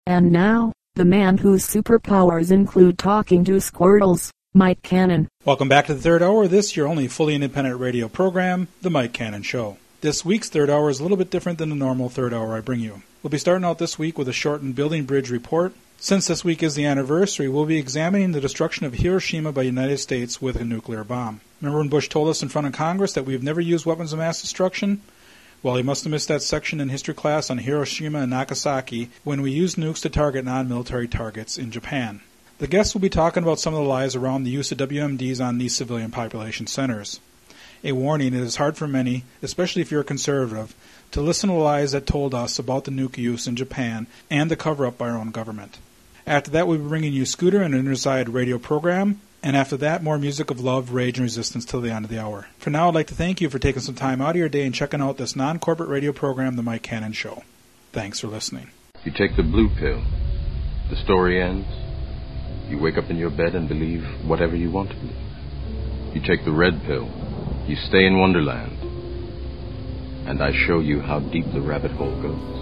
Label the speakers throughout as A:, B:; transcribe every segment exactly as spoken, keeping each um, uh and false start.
A: And now, the man whose superpowers include talking to squirrels, Mike Cannon.
B: Welcome back to the third hour of this, your only fully independent radio program, The Mike Cannon Show. This week's third hour is a little bit different than the normal third hour I bring you. We'll be starting out this week with a shortened Building Bridge report. Since this week is the anniversary, we'll be examining the destruction of Hiroshima by the United States with a nuclear bomb. Remember when Bush told us in front of Congress that we've never used weapons of mass destruction? Well, he must have missed that section in history class on Hiroshima and Nagasaki when we used nukes to target non-military targets in Japan. The guests will be talking about some of the lies around the use of W M Ds on these civilian population centers. A warning, it is hard for many, especially if you're a conservative, to listen to lies that told us about the nuke use in Japan and the cover-up by our own government. After that, we'll be bringing you Scooter and an Inner radio program. And after that, more music of love, rage, and resistance till the end of the hour. For now, I'd like to thank you for taking some time out of your day and checking out this non-corporate radio program, The Mike Cannon Show. Thanks for listening.
C: You take the blue pill. The story ends. You wake up in your bed and believe whatever you want to believe. You take the red pill. You stay in Wonderland. And I show you how deep the rabbit hole goes.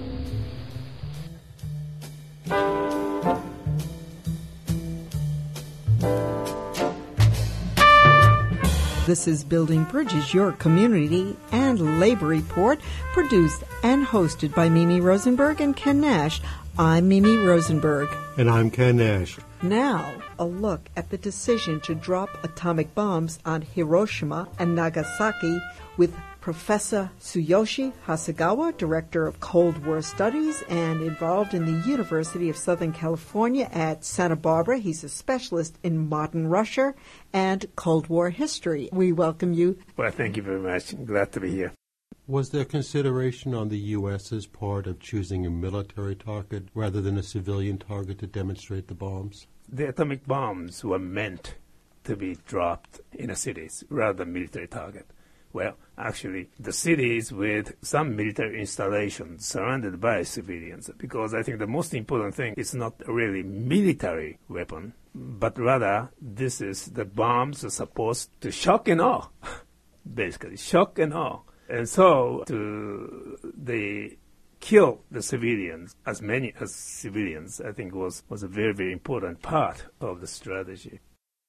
D: This is Building Bridges, your community and labor report, produced and hosted by Mimi Rosenberg and Ken Nash. I'm Mimi Rosenberg.
E: And I'm Ken Nash.
D: Now, a look at the decision to drop atomic bombs on Hiroshima and Nagasaki with Professor Tsuyoshi Hasegawa, Director of Cold War Studies and involved in the University of Southern California at Santa Barbara. He's a specialist in modern Russia and Cold War history. We welcome you.
F: Well, thank you very much. I'm glad to be here.
E: Was there consideration on the U S's part of choosing a military target rather than a civilian target to demonstrate the bombs?
F: The atomic bombs were meant to be dropped in the cities rather than military target. Well, actually, the cities with some military installations surrounded by civilians, because I think the most important thing is not really military weapon, but rather this is the bombs are supposed to shock and awe, basically, shock and awe. And so to the kill the civilians, as many as civilians, I think was, was a very, very important part of the strategy.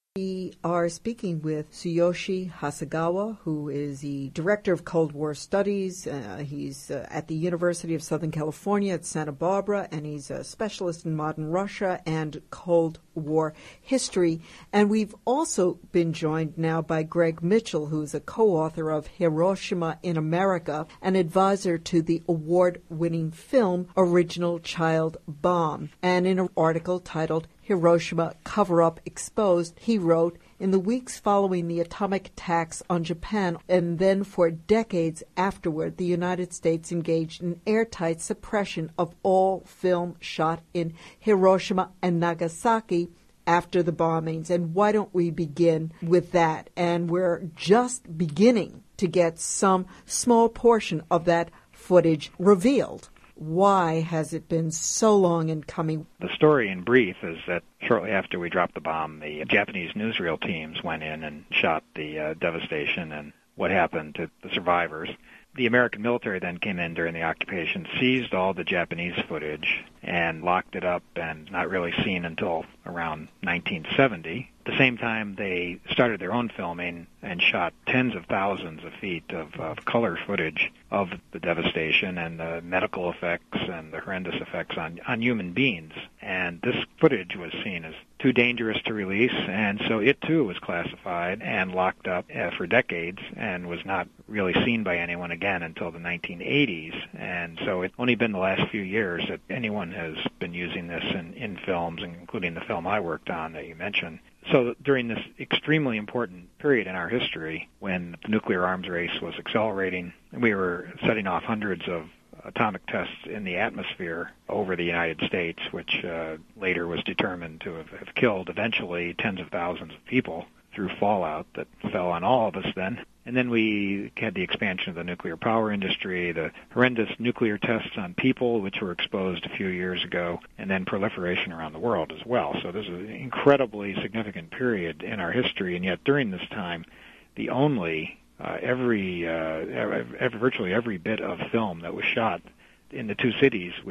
D: We are speaking with Tsuyoshi Hasegawa, who is the Director of Cold War Studies. Uh, he's uh, at the University of Southern California at Santa Barbara, and he's a specialist in modern Russia and Cold War history. And we've also been joined now by Greg Mitchell, who's a co-author of Hiroshima in America, an advisor to the award-winning film Original Child Bomb. And in an article titled Hiroshima Cover-Up Exposed, he wrote, in the weeks following the atomic attacks on Japan, and then for decades afterward, the United States engaged in airtight suppression of all film shot in Hiroshima and Nagasaki after the bombings. And why don't we begin with that? And we're just beginning to get some small portion of that footage revealed. Why has it been so long in coming?
G: The story in brief is that shortly after we dropped the bomb, the Japanese newsreel teams went in and shot the uh, devastation and what happened to the survivors. The American military then came in during the occupation, seized all the Japanese footage, and locked it up and not really seen until around nineteen seventy. At the same time, they started their own filming and shot tens of thousands of feet of, of color footage of the devastation and the medical effects and the horrendous effects on, on human beings. And this footage was seen as too dangerous to release, and so it too was classified and locked up uh, for decades and was not really seen by anyone again until the nineteen eighties. And so it's only been the last few years that anyone has been using this in, in films, including the film I worked on that you mentioned. So during this extremely important period in our history, when the nuclear arms race was accelerating, we were setting off hundreds of atomic tests in the atmosphere over the United States, which uh, later was determined to have, have killed eventually tens of thousands of people through fallout that fell on all of us then. And then we had the expansion of the nuclear power industry, the horrendous nuclear tests on people, which were exposed a few years ago, and then proliferation around the world as well. So this is an incredibly significant period in our history, and yet during this time, the only, uh, every, uh, every, virtually every bit of film that was shot in the two cities which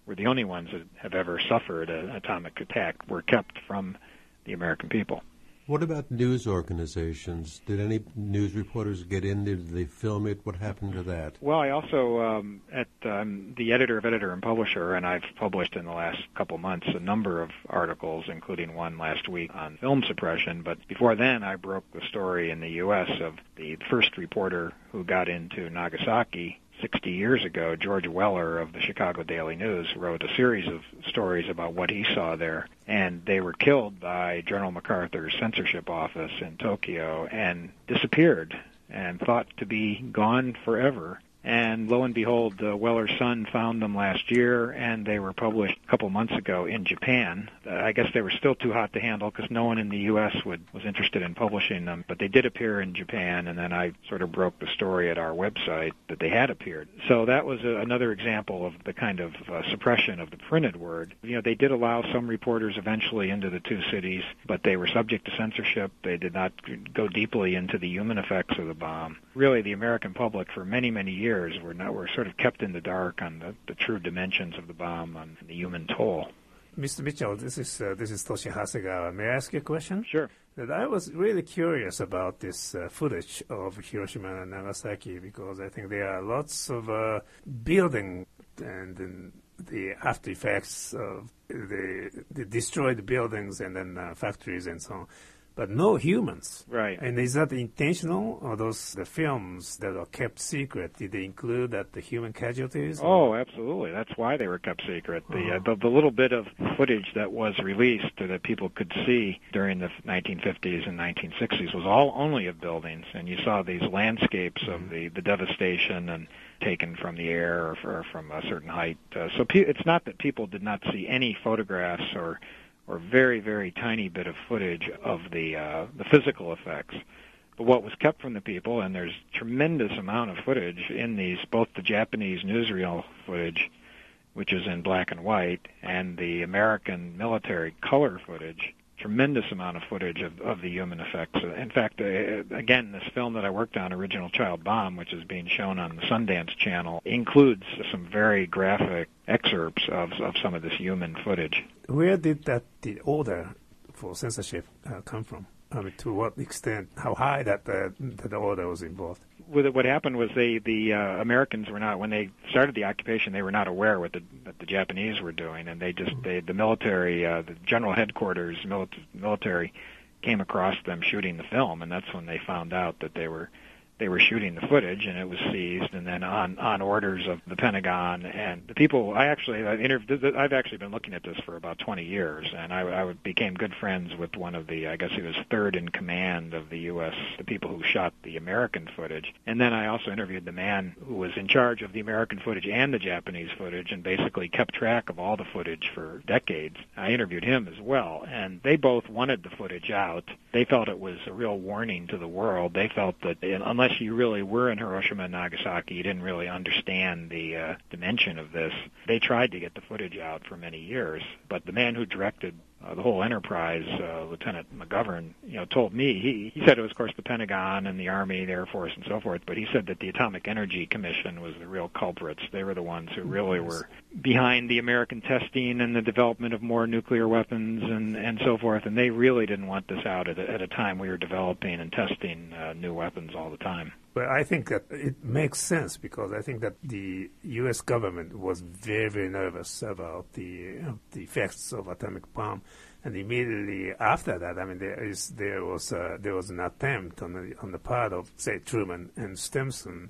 G: were the only ones that have ever suffered an atomic attack, were kept from the American people.
E: What about news organizations? Did any news reporters get in? Did they film it? What happened to that?
G: Well, I also, um, at um, the editor of Editor and Publisher, and I've published in the last couple months a number of articles, including one last week on film suppression. But before then, I broke the story in the U S of the first reporter who got into Nagasaki sixty years ago. George Weller of the Chicago Daily News wrote a series of stories about what he saw there, and they were killed by General MacArthur's censorship office in Tokyo and disappeared and thought to be gone forever. And lo and behold, uh, Weller's son found them last year, and they were published a couple months ago in Japan. Uh, I guess they were still too hot to handle because no one in the U S would, was interested in publishing them, but they did appear in Japan, and then I sort of broke the story at our website that they had appeared. So that was a, another example of the kind of uh, suppression of the printed word. You know, they did allow some reporters eventually into the two cities, but they were subject to censorship. They did not go deeply into the human effects of the bomb. Really, the American public for many, many years Were, not, were sort of kept in the dark on the, the true dimensions of the bomb and the human toll.
F: Mister Mitchell, this is uh, this is Toshi Hasegawa. May I ask you a question?
G: Sure.
F: That I was really curious about this uh, footage of Hiroshima and Nagasaki because I think there are lots of uh, building and, and the after effects of the, the destroyed buildings and then uh, factories and so on. But no humans.
G: Right.
F: And is that intentional, or those the films that are kept secret? Did they include that the human casualties?
G: Oh, absolutely. That's why they were kept secret. The, uh, the the little bit of footage that was released that people could see during the nineteen fifties and nineteen sixties was all only of buildings, and you saw these landscapes of the, the devastation and taken from the air or, or from a certain height. Uh, so pe- it's not that people did not see any photographs or or very, very tiny bit of footage of the uh, the physical effects. But what was kept from the people, and there's tremendous amount of footage in these, both the Japanese newsreel footage, which is in black and white, and the American military color footage, tremendous amount of footage of, of the human effects. In fact, uh, again, this film that I worked on, Original Child Bomb, which is being shown on the Sundance Channel, includes some very graphic excerpts of, of some of this human footage.
F: Where did that the order for censorship uh, come from? I mean, to what extent, how high that uh, that the order was involved?
G: With it, what happened was they, the uh, Americans were not, when they started the occupation, they were not aware what the, what the Japanese were doing, and they just, they, the military, uh, the general headquarters military, military came across them shooting the film, and that's when they found out that they were they were shooting the footage, and it was seized, and then on, on orders of the Pentagon and the people. I actually I interviewed. I've actually been looking at this for about twenty years, and I, I became good friends with one of the, I guess he was third in command of the U S, the people who shot the American footage, and then I also interviewed the man who was in charge of the American footage and the Japanese footage, and basically kept track of all the footage for decades. I interviewed him as well, and they both wanted the footage out. They felt it was a real warning to the world. They felt that unless you really were in Hiroshima and Nagasaki, you didn't really understand the uh, dimension of this. They tried to get the footage out for many years, but the man who directed uh, the whole enterprise, uh, Lieutenant McGovern, you know, told me, he, he said it was, of course, the Pentagon and the Army, the Air Force, and so forth, but he said that the Atomic Energy Commission was the real culprits. They were the ones who really were behind the American testing and the development of more nuclear weapons and, and so forth, and they really didn't want this out at a, at a time we were developing and testing uh, new weapons all the time.
F: Well, I think that it makes sense because I think that the U S government was very, very nervous about the uh, the effects of atomic bomb, and immediately after that, I mean, there is there was uh, there was an attempt on the on the part of, say, Truman and Stimson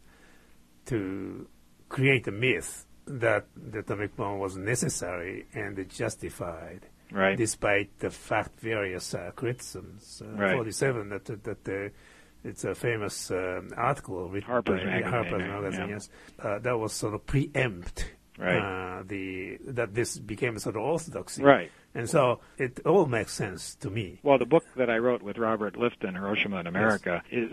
F: to create a myth that the atomic bomb was necessary and justified,
G: right?
F: Despite the fact various uh, criticisms. Uh,
G: right.
F: forty-seven that that the It's a famous uh, article written
G: Harper's
F: by
G: Magazine,
F: Harper's Magazine,
G: yeah.
F: yes. Uh, that was sort of preempt
G: right.
F: uh, the that this became a sort of orthodoxy.
G: Right.
F: And so it all makes sense to me.
G: Well, the book that I wrote with Robert Lifton, Hiroshima in America, yes. is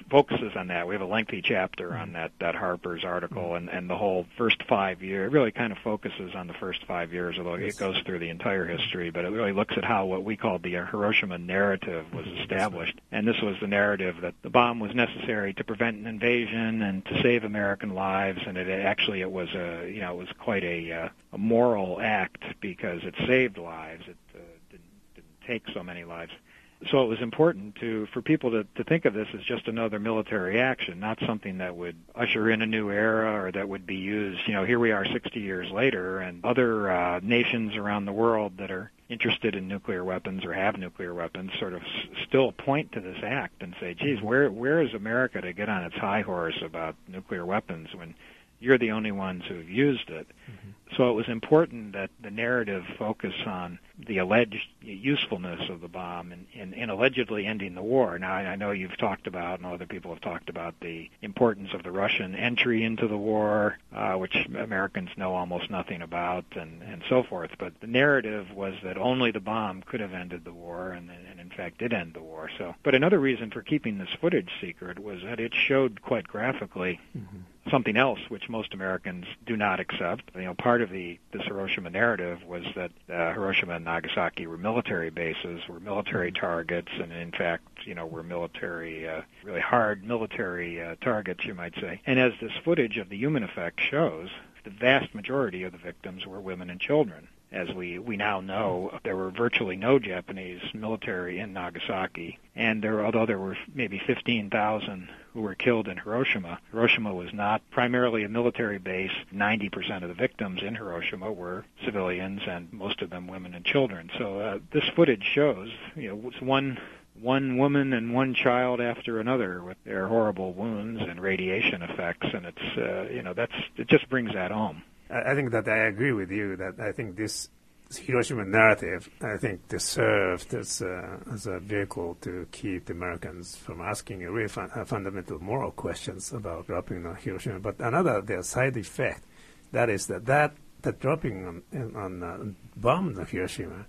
G: focuses on that. We have a lengthy chapter on that, that Harper's article, and, and the whole first five years. It really kind of focuses on the first five years, although it goes through the entire history, but it really looks at how what we call the Hiroshima narrative was established. And this was the narrative that the bomb was necessary to prevent an invasion and to save American lives, and it actually it was a you know it was quite a, uh, a moral act because it saved lives. It uh, didn't, didn't take so many lives. So it was important to for people to, to think of this as just another military action, not something that would usher in a new era or that would be used. You know, here we are sixty years later, and other uh, nations around the world that are interested in nuclear weapons or have nuclear weapons sort of s- still point to this act and say, geez, where where is America to get on its high horse about nuclear weapons when you're the only ones who've used it? Mm-hmm. So it was important that the narrative focus on the alleged usefulness of the bomb in, in, in allegedly ending the war. Now, I know you've talked about, and other people have talked about, the importance of the Russian entry into the war, uh, which Americans know almost nothing about, and, and so forth. But the narrative was that only the bomb could have ended the war, and, and in fact did end the war. So, but another reason for keeping this footage secret was that it showed quite graphically mm-hmm. something else which most Americans do not accept. You know, part of the this Hiroshima narrative was that uh, Hiroshima and Nagasaki were military bases, were military targets, and in fact, you know, were military, uh, really hard military uh, targets, you might say. And as this footage of the human effect shows, the vast majority of the victims were women and children. As we, we now know, there were virtually no Japanese military in Nagasaki, and there, although there were maybe fifteen thousand who were killed in Hiroshima, Hiroshima was not primarily a military base. ninety percent of the victims in Hiroshima were civilians, and most of them women and children. So uh, this footage shows, you know, it's one one woman and one child after another with their horrible wounds and radiation effects, and it's uh, you know that's it just brings that home.
F: I think that I agree with you that I think this Hiroshima narrative, I think, this served as a, as a vehicle to keep the Americans from asking a really fun, uh, fundamental moral questions about dropping on Hiroshima. But another the side effect, that is that that, that dropping on, on uh, bomb on Hiroshima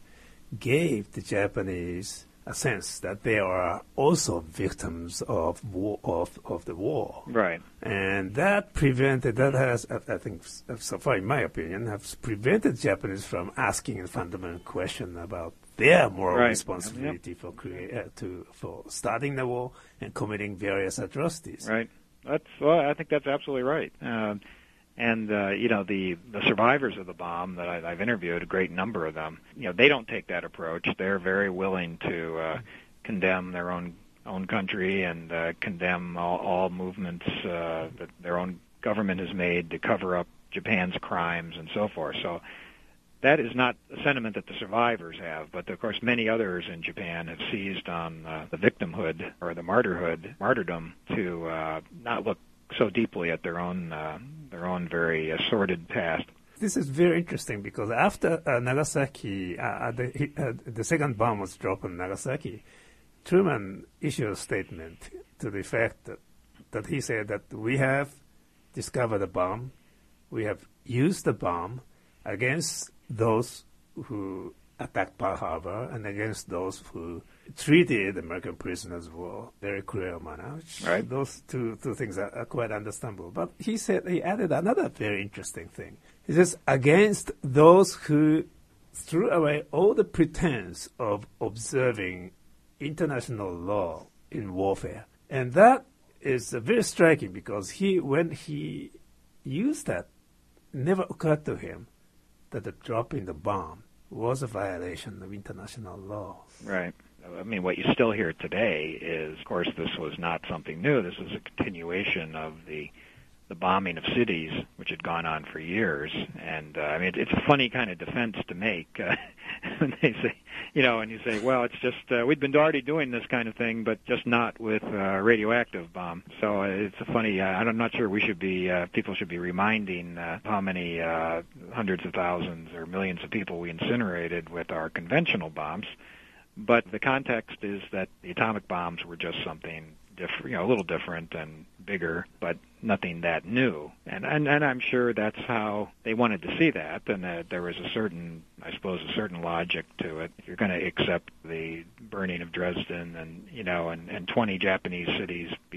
F: gave the Japanese a sense that they are also victims of war, of of the war,
G: right?
F: And that prevented that has I think so far in my opinion has prevented Japanese from asking a fundamental question about their moral
G: right.
F: responsibility yep. for create uh, to for starting the war and committing various atrocities.
G: Right. That's well, I think that's absolutely right. Uh, And, uh, you know, the, the survivors of the bomb that I, I've interviewed, a great number of them, you know, they don't take that approach. They're very willing to uh, condemn their own own country and uh, condemn all, all movements uh, that their own government has made to cover up Japan's crimes and so forth. So that is not a sentiment that the survivors have, but of course many others in Japan have seized on uh, the victimhood or the martyrhood, martyrdom to uh, not look so deeply at their own uh, their own very uh, sordid past.
F: This is very interesting because after uh, Nagasaki, uh, the, uh, the second bomb was dropped on Nagasaki, Truman issued a statement to the effect that, that he said that we have discovered a bomb, we have used the bomb against those who attacked Pearl Harbor and against those who treated American prisoners of war very cruel manner.
G: Right.
F: Those two two things are, are quite understandable. But he said he added another very interesting thing. He says against those who threw away all the pretense of observing international law in warfare, and that is uh, very striking because he when he used that, it never occurred to him that the dropping the bomb was a violation of international law.
G: Right. I mean, what you still hear today is, of course, this was not something new. This is a continuation of the the bombing of cities, which had gone on for years. And, uh, I mean, it's a funny kind of defense to make uh, when they say, you know, and you say, well, it's just, uh, we've been already doing this kind of thing, but just not with uh, radioactive bomb. So uh, it's a funny, uh, I'm not sure we should be, uh, people should be reminding uh, how many uh, hundreds of thousands or millions of people we incinerated with our conventional bombs. But the context is that the atomic bombs were just something different, you know, a little different and bigger, but nothing that new. And, and and I'm sure that's how they wanted to see that, and that there was a certain, I suppose, a certain logic to it. If you're going to accept the burning of Dresden and, you know, and, and twenty Japanese cities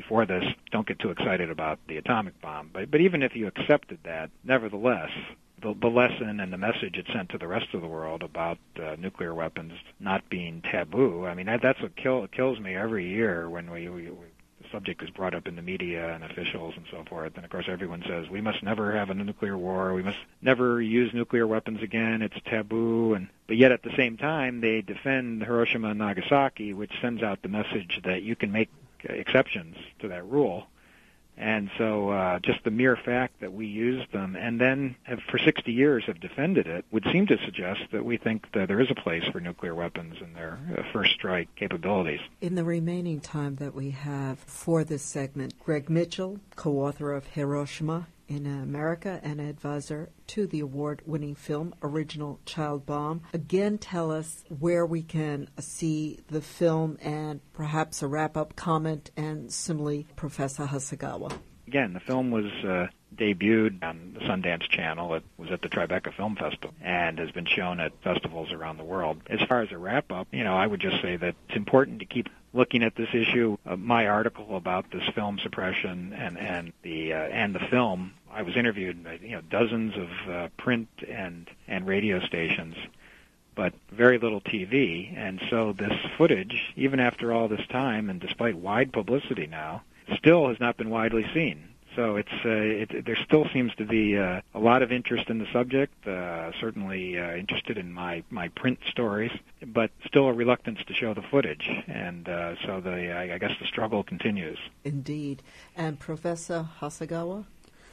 G: before this, don't get too excited about the atomic bomb. But, but even if you accepted that, nevertheless, the, the lesson and the message it sent to the rest of the world about uh, nuclear weapons not being taboo, I mean, that, that's what kill, kills me every year when we, we, we the subject is brought up in the media and officials and so forth. And, of course, everyone says, we must never have a nuclear war. We must never use nuclear weapons again. It's taboo. And but yet, at the same time, they defend Hiroshima and Nagasaki, which sends out the message that you can make exceptions to that rule. And so uh, just the mere fact that we used them and then have for sixty years have defended it would seem to suggest that we think that there is a place for nuclear weapons and their uh, first strike capabilities.
D: In the remaining time that we have for this segment, Greg Mitchell, co-author of Hiroshima in America and advisor to the award-winning film Original Child Bomb. Again, tell us where we can see the film and perhaps a wrap-up comment, and similarly, Professor Hasegawa.
G: Again, the film was uh, debuted on the Sundance Channel. It was at the Tribeca Film Festival and has been shown at festivals around the world. As far as a wrap-up, you know, I would just say that it's important to keep looking at this issue. Uh, my article about this film suppression and and the uh, and the film, I was interviewed by, you know, dozens of uh, print and and radio stations, but very little T V. And so this footage, even after all this time and despite wide publicity now, still has not been widely seen. So it's uh, it, there still seems to be uh, a lot of interest in the subject, uh, certainly uh, interested in my, my print stories, but still a reluctance to show the footage. And uh, so the I, I guess the struggle continues.
D: Indeed. And Professor Hasegawa?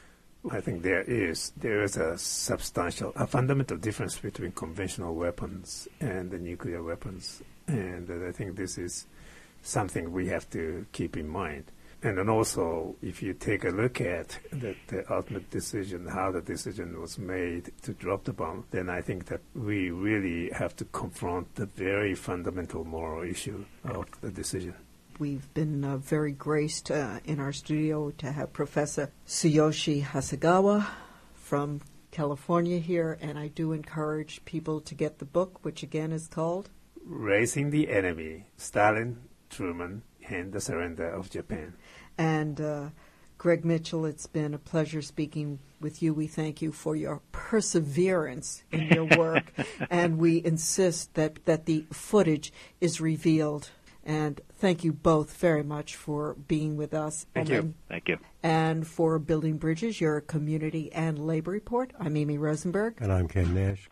F: I think there is there is a substantial, a fundamental difference between conventional weapons and the nuclear weapons. And uh, I think this is something we have to keep in mind. And then also, if you take a look at the, the ultimate decision, how the decision was made to drop the bomb, then I think that we really have to confront the very fundamental moral issue of the decision.
D: We've been uh, very graced uh, in our studio to have Professor Tsuyoshi Hasegawa from California here, and I do encourage people to get the book, which again is called
F: Raising the Enemy, Stalin, Truman, and the Surrender of Japan.
D: And uh, Greg Mitchell, it's been a pleasure speaking with you. We thank you for your perseverance in your work, and we insist that, that the footage is revealed. And thank you both very much for being with us.
G: Thank
D: and,
G: you. Thank you.
D: And for Building Bridges, your community and labor report, I'm Amy Rosenberg.
E: And I'm Ken Nash.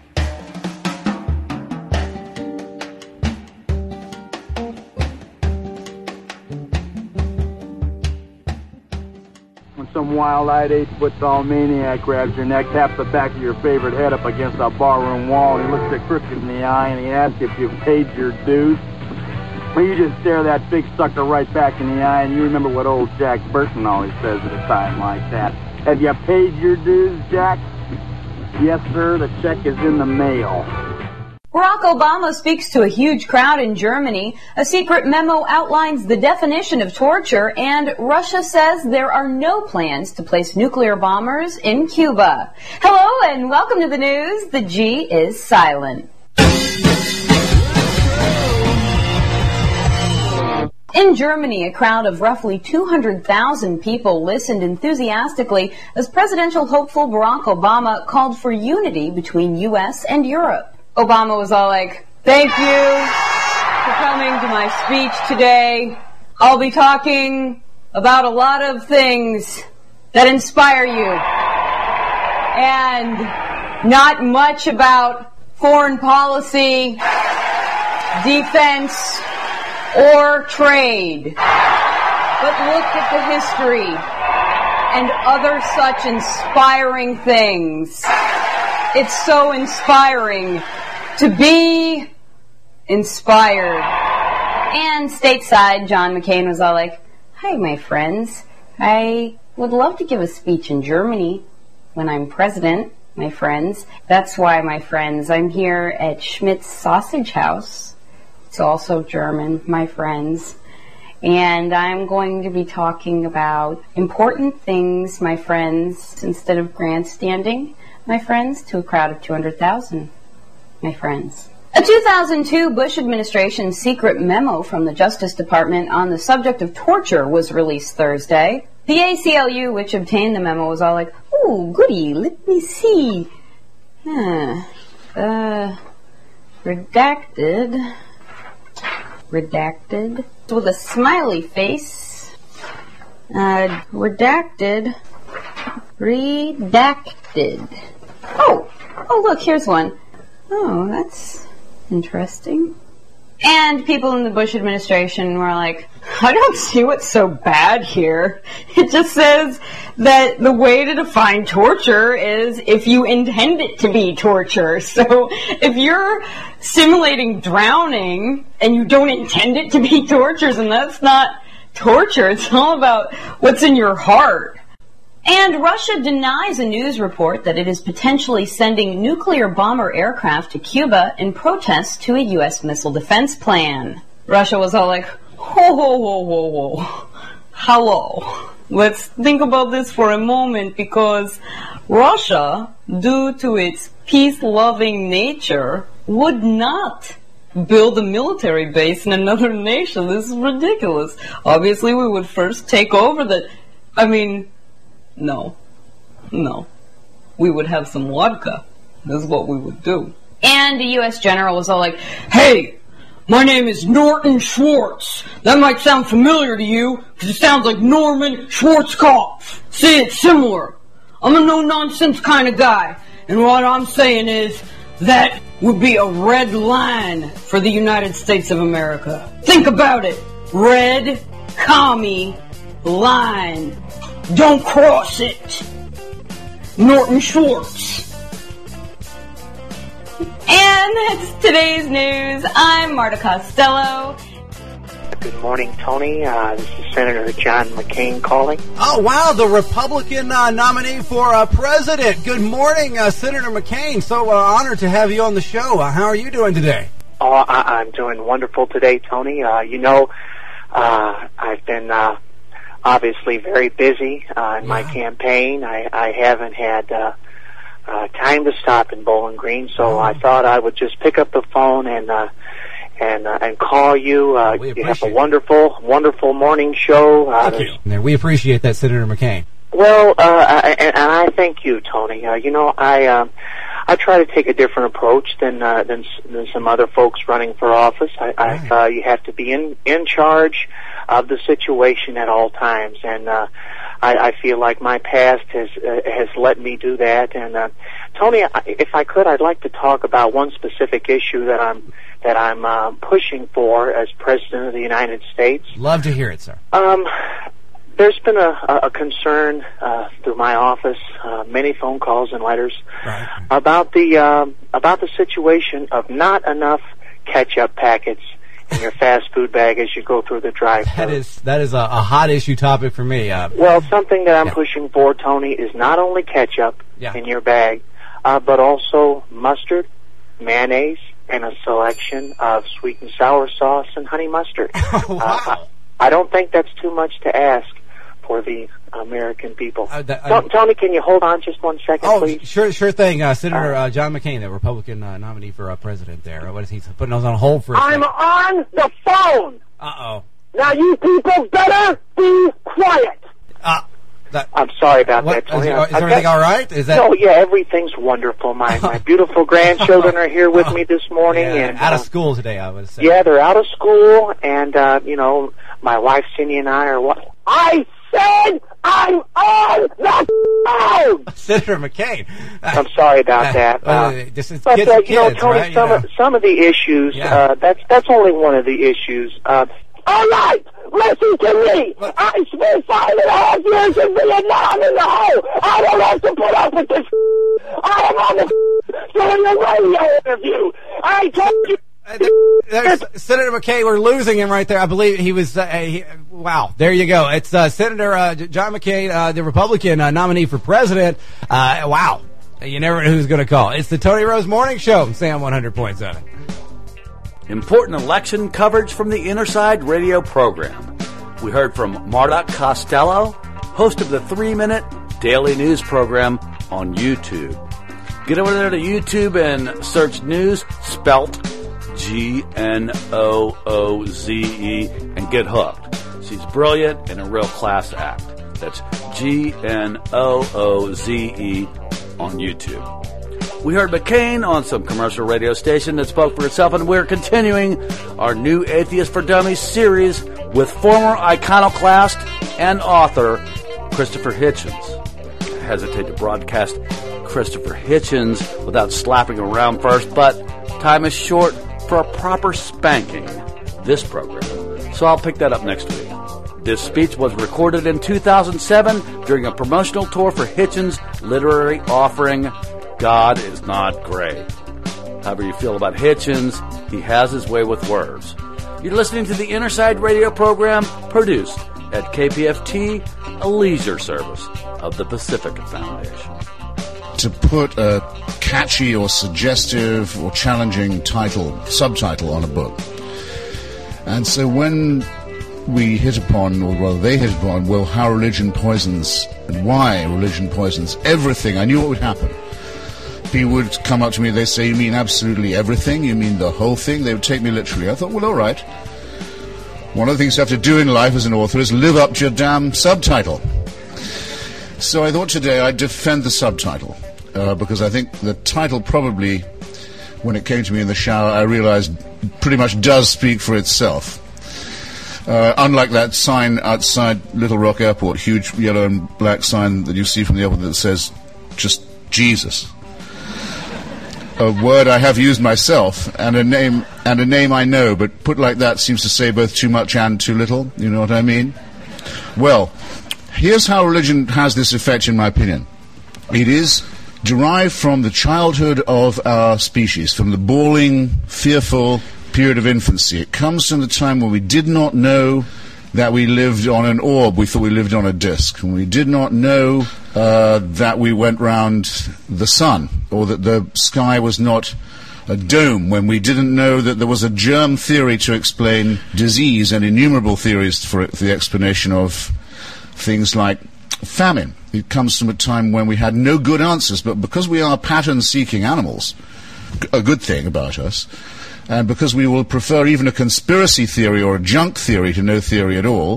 H: Some wild-eyed eight-foot-tall maniac grabs your neck, taps the back of your favorite head up against a barroom wall, and he looks you crooked in the eye, and he asks if you've paid your dues. Well, you just stare that big sucker right back in the eye, and you remember what old Jack Burton always says at a time like that. Have you paid your dues, Jack? Yes, sir, the check is in the mail.
I: Barack Obama speaks to a huge crowd in Germany. A secret memo outlines the definition of torture, and Russia says there are no plans to place nuclear bombers in Cuba. Hello and welcome to the news. The G is silent. In Germany, a crowd of roughly two hundred thousand people listened enthusiastically as presidential hopeful Barack Obama called for unity between U S and Europe. Obama was all like, thank you for coming to my speech today. I'll be talking about a lot of things that inspire you and not much about foreign policy, defense, or trade. But look at the history and other such inspiring things. It's so inspiring to be inspired. And stateside, John McCain was all like, hi, my friends. I would love to give a speech in Germany when I'm president, my friends. That's why, my friends, I'm here at Schmidt's Sausage House. It's also German, my friends. And I'm going to be talking about important things, my friends, instead of grandstanding, my friends, to a crowd of two hundred thousand, my friends. A two thousand two Bush administration secret memo from the Justice Department on the subject of torture was released Thursday. The A C L U, which obtained the memo, was all like, ooh, goody, let me see. Huh. Uh, redacted. Redacted. With a smiley face. Uh, redacted. Redacted. Oh, oh look, here's one. Oh, that's interesting. And people in the Bush administration were like, I don't see what's so bad here. It just says that the way to define torture is if you intend it to be torture. So if you're simulating drowning and you don't intend it to be torture, then that's not torture. It's all about what's in your heart. And Russia denies a news report that it is potentially sending nuclear bomber aircraft to Cuba in protest to a U S missile defense plan. Russia was all like, whoa, whoa, whoa, whoa, whoa. Hello. Let's think about this for a moment, because Russia, due to its peace-loving nature, would not build a military base in another nation. This is ridiculous. Obviously, we would first take over the... I mean... No. No. We would have some vodka. That's what we would do. And the U S general was all like, hey, my name is Norton Schwartz. That might sound familiar to you, because it sounds like Norman Schwarzkopf. See, it's similar. I'm a no-nonsense kind of guy. And what I'm saying is, that would be a red line for the United States of America. Think about it. Red, commie, line. Don't cross it. Norton Schwartz. And that's today's news. I'm Marta Costello.
J: Good morning, Tony. Uh, this is Senator John McCain calling.
K: Oh, wow, the Republican uh, nominee for uh, president. Good morning, uh, Senator McCain. So uh, honored to have you on the show. Uh, how are you doing today?
J: Oh, I- I'm doing wonderful today, Tony. Uh, you know, uh, I've been... Uh, Obviously very busy uh, in yeah. my campaign. I, I haven't had uh, uh, time to stop in Bowling Green, so oh. I thought I would just pick up the phone and uh, and uh, and call you. Uh,
K: we
J: you have a wonderful, wonderful morning show.
K: Uh, thank you. We appreciate that, Senator McCain.
J: Well, uh, I, and, and I thank you, Tony. Uh, you know, I um, I try to take a different approach than uh, than, than some other folks running for office. I, right. I uh, you have to be in in charge of the situation at all times, and uh, I, I feel like my past has uh, has let me do that. And uh, Tony, if I could, I'd like to talk about one specific issue that I'm that I'm uh, pushing for as President of the United States.
K: Love to hear it, sir.
J: Um, there's been a, a concern uh, through my office, uh, many phone calls and letters
K: right.
J: about the um, about the situation of not enough ketchup packets in your fast food bag as you go through the drive-thru.
K: That is that is a, a hot issue topic for me. Uh,
J: well, something that I'm
K: yeah.
J: pushing for, Tony, is not only ketchup
K: yeah.
J: in your bag, uh, but also mustard, mayonnaise, and a selection of sweet and sour sauce and honey mustard.
K: Oh, wow.
J: uh, I, I don't think that's too much to ask for the American people.
K: Uh, that,
J: uh, Tony, can you hold on just one second,
K: oh,
J: please?
K: sure, sure thing. Uh, Senator uh, John McCain, the Republican uh, nominee for uh, president there. What is he putting us on hold for a
H: I'm
K: second?
H: on the phone!
K: Uh-oh.
H: Now you people better be quiet!
K: Uh, that,
J: I'm sorry about
K: what,
J: that, Tony.
K: Is, is everything all right? Is that...
J: No, yeah, everything's wonderful. My my beautiful grandchildren are here with me this morning.
K: Yeah,
J: and
K: out
J: uh,
K: of school today, I would say.
J: Yeah, they're out of school, and, uh, you know, my wife, Cindy, and I are... What?
H: I said I'm on the phone!
K: Senator McCain.
J: I'm sorry about uh, that. Uh,
K: uh, this is
J: but,
K: kids
J: uh,
K: are
J: you know,
K: kids,
J: Tony,
K: right?
J: some,
K: you
J: of,
K: know?
J: some of the issues,
K: yeah.
J: uh, that's that's only one of the issues. Uh,
H: All right, listen to me.
K: What?
H: I spent five and a half years in Vietnam in the hole. I don't have to put up with this. I am on the doing a radio interview. I told you.
K: Uh, there, Senator McCain, we're losing him right there. I believe he was, uh, he, wow, there you go. It's uh, Senator uh, John McCain, uh, the Republican uh, nominee for president. Uh, wow, you never know who's going to call. It's the Tony Rose Morning Show, Sam one hundred point seven.
L: Important election coverage from the Inner Side radio program. We heard from Marta Costello, host of the three-minute daily news program on YouTube. Get over there to YouTube and search news, spelt G N O O Z E, and get hooked. She's brilliant and a real class act. That's G N O O Z E on YouTube. We heard McCain on some commercial radio station that spoke for itself, and we're continuing our new Atheist for Dummies series with former iconoclast and author Christopher Hitchens. I hesitate to broadcast Christopher Hitchens without slapping him around first, but time is short for a proper spanking this program, so I'll pick that up next week. This speech was recorded in two thousand seven during a promotional tour for Hitchens' literary offering, God is Not Great. However you feel about Hitchens, he has his way with words. You're listening to the Innerside Radio program produced at K P F T, a leisure service of the Pacifica Foundation.
M: To put a catchy or suggestive or challenging title, subtitle on a book. And so when we hit upon, or rather they hit upon, well, how religion poisons and why religion poisons everything, I knew what would happen. People would come up to me, they say, you mean absolutely everything? You mean the whole thing? They would take me literally. I thought, well, all right. One of the things you have to do in life as an author is live up to your damn subtitle. So I thought today I'd defend the subtitle, uh, because I think the title probably, when it came to me in the shower, I realized pretty much does speak for itself. Uh, unlike that sign outside Little Rock Airport, huge yellow and black sign that you see from the airport that says just Jesus. A word I have used myself, and a name and a name I know, but put like that seems to say both too much and too little. You know what I mean? Well, here's how religion has this effect, in my opinion. It is derived from the childhood of our species, from the bawling, fearful period of infancy. It comes from the time when we did not know that we lived on an orb. We thought we lived on a disk. And we did not know uh, that we went round the sun, or that the sky was not a dome, when we didn't know that there was a germ theory to explain disease and innumerable theories for, it, for the explanation of things like famine. It comes from a time when we had no good answers, but because we are pattern-seeking animals, a good thing about us, and because we will prefer even a conspiracy theory or a junk theory to no theory at all,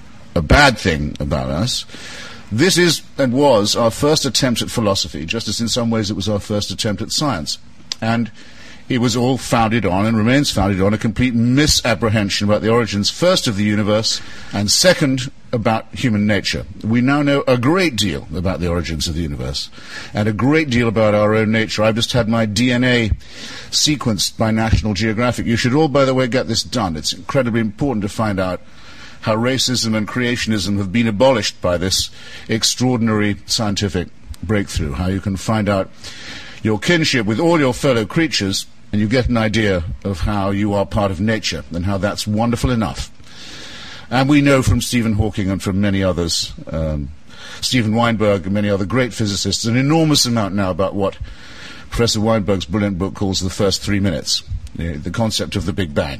M: a bad thing about us, this is and was our first attempt at philosophy, just as in some ways it was our first attempt at science. And it was all founded on, and remains founded on, a complete misapprehension about the origins, first of the universe, and second, about human nature. We now know a great deal about the origins of the universe, and a great deal about our own nature. I've just had my D N A sequenced by National Geographic. You should all, by the way, get this done. It's incredibly important to find out how racism and creationism have been abolished by this extraordinary scientific breakthrough, how you can find out your kinship with all your fellow creatures, and you get an idea of how you are part of nature, and how that's wonderful enough. And we know from Stephen Hawking and from many others, um, Stephen Weinberg and many other great physicists, an enormous amount now about what Professor Weinberg's brilliant book calls the first three minutes, the, the concept of the Big Bang.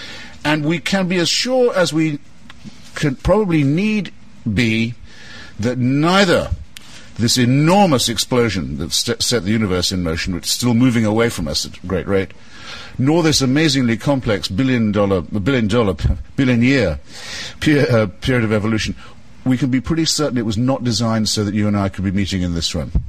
M: And we can be as sure as we can probably need be that neither this enormous explosion that st- set the universe in motion, which is still moving away from us at a great rate, nor this amazingly complex billion dollar, billion dollar, billion year per, uh, period of evolution, we can be pretty certain it was not designed so that you and I could be meeting in this room.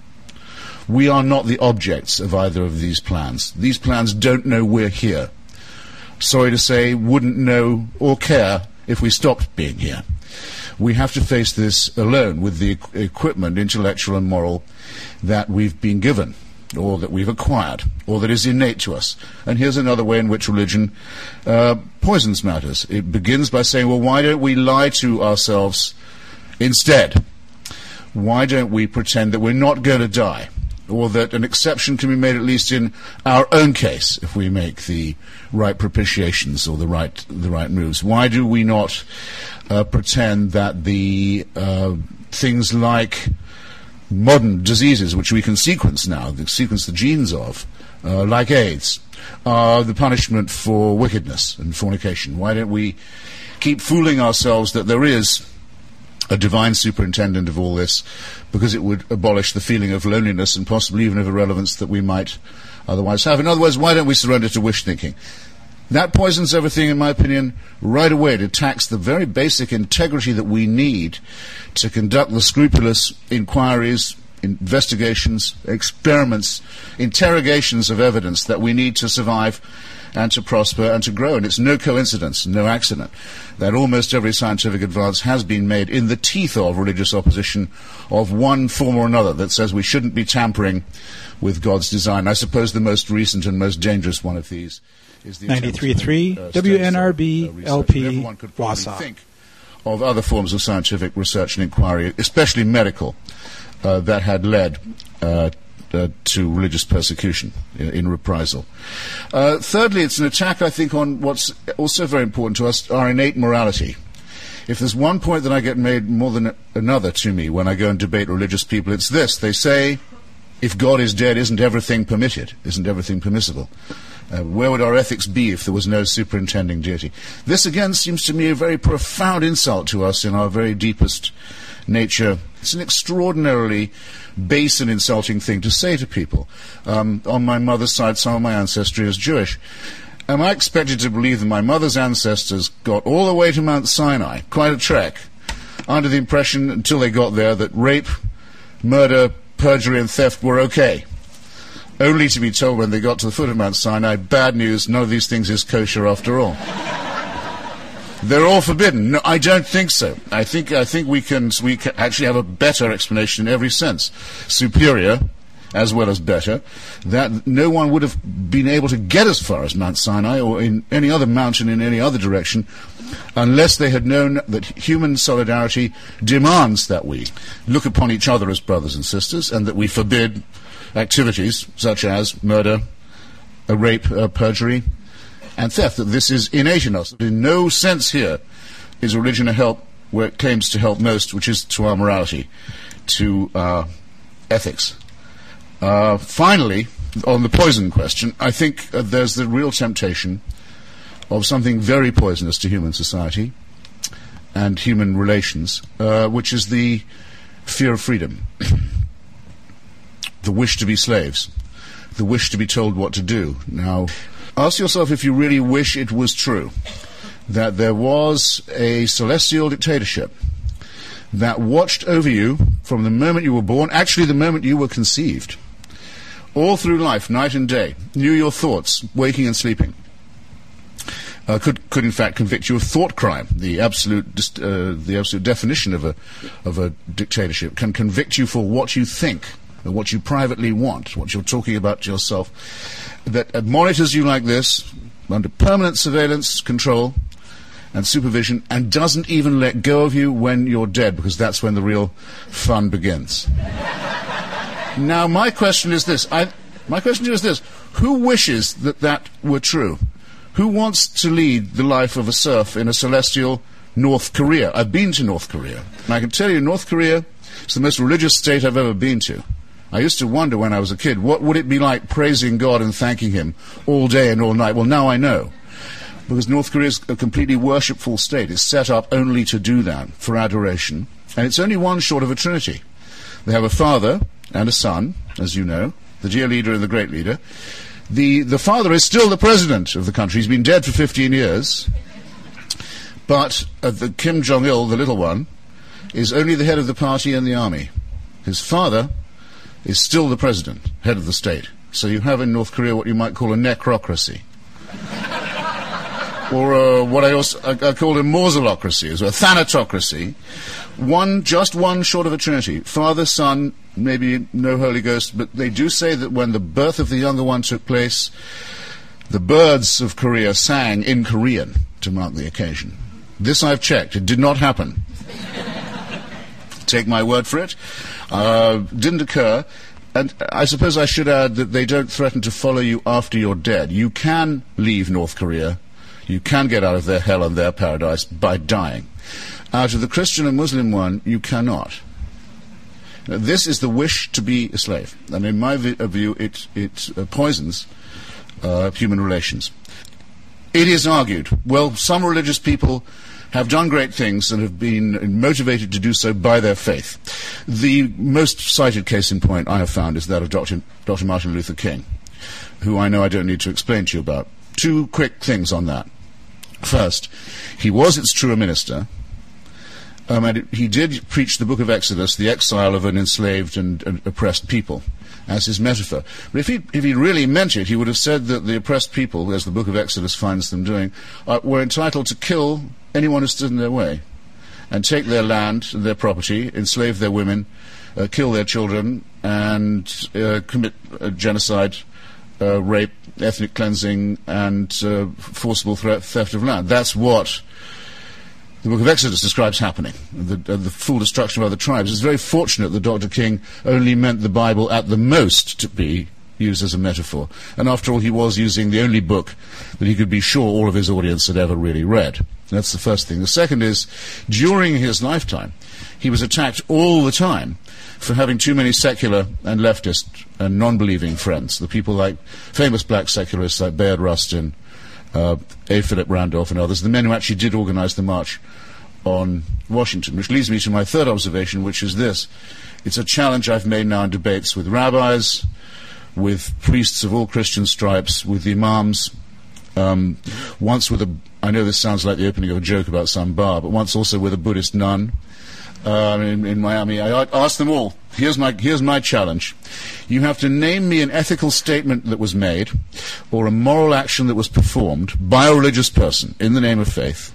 M: We are not the objects of either of these plans. These plans don't know we're here. Sorry to say, wouldn't know or care if we stopped being here. We have to face this alone with the e- equipment, intellectual and moral, that we've been given, or that we've acquired, or that is innate to us. And here's another way in which religion uh, poisons matters. It begins by saying, well, why don't we lie to ourselves instead? Why don't we pretend that we're not going to die, or that an exception can be made at least in our own case if we make the right propitiations or the right the right moves? Why do we not uh, pretend that the uh, things like modern diseases, which we can sequence now, sequence the genes of, uh, like AIDS, are the punishment for wickedness and fornication? Why don't we keep fooling ourselves that there is a divine superintendent of all this, because it would abolish the feeling of loneliness and possibly even of irrelevance that we might otherwise have. In other words, why don't we surrender to wish thinking? That poisons everything, in my opinion, right away. It attacks the very basic integrity that we need to conduct the scrupulous inquiries, investigations, experiments, interrogations of evidence that we need to survive and to prosper and to grow. And it's no coincidence, no accident, that almost every scientific advance has been made in the teeth of religious opposition of one form or another that says we shouldn't be tampering with God's design. I suppose the most recent and most dangerous one of these is the
B: ninety-three point three uh, W N R B uh, L P Wausau.
M: Think of other forms of scientific research and inquiry, especially medical, uh, that had led uh, Uh, to religious persecution in, in reprisal. Uh, thirdly, it's an attack, I think, on what's also very important to us, our innate morality. If there's one point that I get made more than another to me when I go and debate religious people, it's this. They say, if God is dead, isn't everything permitted? Isn't everything permissible? Uh, where would our ethics be if there was no superintending deity? This, again, seems to me a very profound insult to us in our very deepest nature. It's an extraordinarily base and insulting thing to say to people. Um, on my mother's side, some of my ancestry is Jewish. Am I expected to believe that my mother's ancestors got all the way to Mount Sinai, quite a trek, under the impression, until they got there, that rape, murder, perjury and theft were okay? Only to be told when they got to the foot of Mount Sinai, bad news, none of these things is kosher after all. They're all forbidden. No, I don't think so. I think I think we can we can actually have a better explanation in every sense, superior as well as better. That no one would have been able to get as far as Mount Sinai or in any other mountain in any other direction, unless they had known that human solidarity demands that we look upon each other as brothers and sisters, and that we forbid activities such as murder, uh, rape, uh, perjury, and theft, that this is innate in us. In no sense here is religion a help where it claims to help most, which is to our morality, to uh, ethics. Uh, finally, on the poison question, I think uh, there's the real temptation of something very poisonous to human society and human relations, uh, which is the fear of freedom, the wish to be slaves, the wish to be told what to do. Now, ask yourself if you really wish it was true that there was a celestial dictatorship that watched over you from the moment you were born, actually the moment you were conceived, all through life, night and day, knew your thoughts, waking and sleeping, uh, could could in fact convict you of thought crime. The absolute uh, the absolute definition of a of a dictatorship can convict you for what you think, or what you privately want, what you're talking about to yourself, that monitors you like this, under permanent surveillance, control, and supervision, and doesn't even let go of you when you're dead, because that's when the real fun begins. Now, my question is this. I, my question is this. Who wishes that that were true? Who wants to lead the life of a serf in a celestial North Korea? I've been to North Korea, and I can tell you North Korea is the most religious state I've ever been to. I used to wonder when I was a kid, what would it be like praising God and thanking Him all day and all night? Well, now I know. Because North Korea is a completely worshipful state. It's set up only to do that, for adoration. And it's only one short of a trinity. They have a father and a son, as you know, the dear leader and the great leader. The, the father is still the president of the country. He's been dead for fifteen years. But uh, the Kim Jong-il, the little one, is only the head of the party and the army. His father is still the president, head of the state. So you have in North Korea what you might call a necrocracy. Or uh, what I also I, I call a mausolocracy, as well, a thanatocracy. One, just one short of a trinity. Father, Son, maybe no Holy Ghost, but they do say that when the birth of the younger one took place, the birds of Korea sang in Korean to mark the occasion. This I've checked. It did not happen. Take my word for it. Uh, didn't occur. And I suppose I should add that they don't threaten to follow you after you're dead. You can leave North Korea. You can get out of their hell and their paradise by dying. Out of the Christian and Muslim one, you cannot. Now, this is the wish to be a slave. And in my vi- view, it, it uh, poisons uh, human relations. It is argued, well, some religious people have done great things and have been motivated to do so by their faith. The most cited case in point I have found is that of Doctor Doctor Martin Luther King, who I know I don't need to explain to you about. Two quick things on that. First, he was, it's true, a minister, um, and it, he did preach the book of Exodus, the exile of an enslaved and, and oppressed people, as his metaphor. But if he, if he really meant it, he would have said that the oppressed people, as the book of Exodus finds them doing, uh, were entitled to kill anyone who stood in their way, and take their land, their property, enslave their women, uh, kill their children, and uh, commit uh, genocide, uh, rape, ethnic cleansing, and uh, forcible threat, theft of land. That's what the book of Exodus describes happening, the, uh, the full destruction of other tribes. It's very fortunate that Doctor King only meant the Bible at the most to be used as a metaphor. And after all, he was using the only book that he could be sure all of his audience had ever really read. That's the first thing. The second is, during his lifetime, he was attacked all the time for having too many secular and leftist and non-believing friends. The people like famous black secularists like Bayard Rustin, uh, A. Philip Randolph and others, the men who actually did organize the march on Washington, which leads me to my third observation, which is this. It's a challenge I've made now in debates with rabbis, with priests of all Christian stripes, with imams, um, once with a, I know this sounds like the opening of a joke about some bar, but once also with a Buddhist nun uh, in, in Miami. I asked them all, here's my, here's my challenge. You have to name me an ethical statement that was made, or a moral action that was performed by a religious person in the name of faith,